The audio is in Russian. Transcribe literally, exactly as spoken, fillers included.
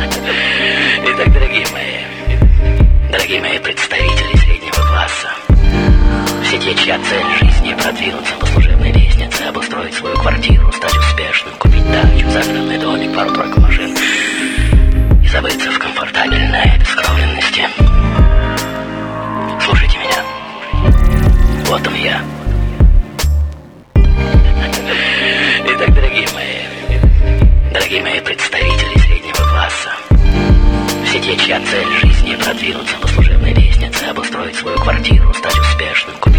Итак, дорогие мои, дорогие мои представители среднего класса, все те, чья цель жизни продвинуться по служебной лестнице, обустроить свою квартиру, стать успешным, купить дачу, загородный домик, пару-тройку машин и забыться в комфортабельной обескровленности. Слушайте меня. Вот он я. Итак, дорогие мои, дорогие мои представители среднего класса, все те, чья цель жизни продвинуться по служебной лестнице, обустроить свою квартиру, стать успешным,